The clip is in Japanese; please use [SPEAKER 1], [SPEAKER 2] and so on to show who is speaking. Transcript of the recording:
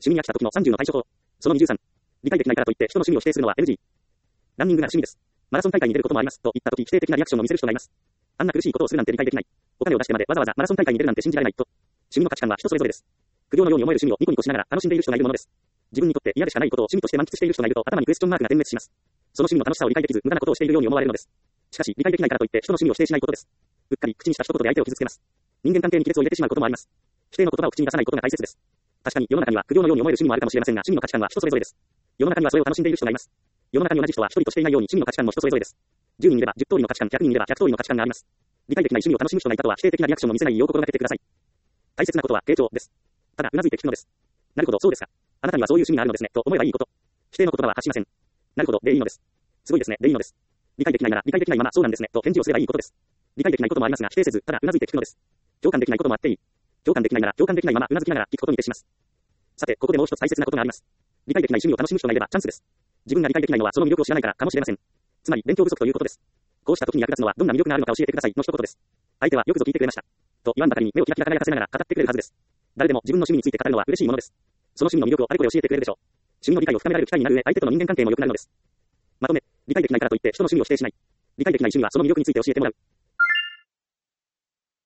[SPEAKER 1] 味に飽きた時の30の対処法。その23。理解できないからといって人の趣味を否定するのは NG。ランニングが趣味です。マラソン大会に出ることもあります。と言った時否定的なリアクションを見せる人がいます。あんな苦しいことをするなんて理解できない。お金を出してまでわざわざマラソン大会に出るなんて信じられない。と。趣味の価値観は人それぞれです。苦行のように思える趣味をニコニコしながら楽しんでいる人がいるものです。自分にとって嫌でしかないことを趣味として満喫している人がいると頭にクエスチョンマークが点滅します。その趣味の楽しさを理解できず無駄なことをしているように思われるのです。しかし理解できないからといって人の趣味を否定しないことです。うっかり口にした一言で相手を傷つけます。人間関係に亀裂を入れてしまうこともあります。否定の言葉を口に出さないことが大切です。確かに世の中には苦行のように思える趣味もあるかもしれませんが趣味の価値観は人それぞれです。世の中にはそれを楽しんでいる人がいます。世の中に同じ人は一人としていないように趣味の価値観も人それぞれです。10人いれば10通りの価値観、100人いれば100通りの価値観があります。理解できない趣味を楽しむ人がいたとは否定的なリアクションを見せないよう心がけてください。大切なことは傾聴です。ただうなずいて聞くのです。なるほどそうですか。あなたにはそういう趣味があるのですねと思えばいいこと。否定の言葉は発しません。なるほどでいいのです。すごいですねでいいのです。理解できないなら理解できないままそうなんですねと返事をすればいいことです。理解できないこともありますが否定せずただうなずいて聞くのです。共感できないこともあっていい。共感できないなら共感できないままうなずきながら聞くことに徹します。さてここでもう一つ大切なことがあります。理解できない趣味を楽しむ人がいればチャンスです。自分が理解できないのはその魅力を知らないからかもしれません。つまり勉強不足ということです。こうした時に役立つのはどんな魅力があるのか教えてくださいの一言です。相手はよくぞ聞いてくれました。と言わんばかりに目をキラキラ輝かせながら語ってくれるはずです。誰でも自分の趣味について語るのは嬉しいものです。その趣味の魅力をあれこれ教えてくれるでしょう。趣味の理解を深められる機会になる上相手との人間関係も良くなるのです。まとめ、理解できないからといって人の趣味を否定しない。理解できない趣味はその魅力について教えてもらう。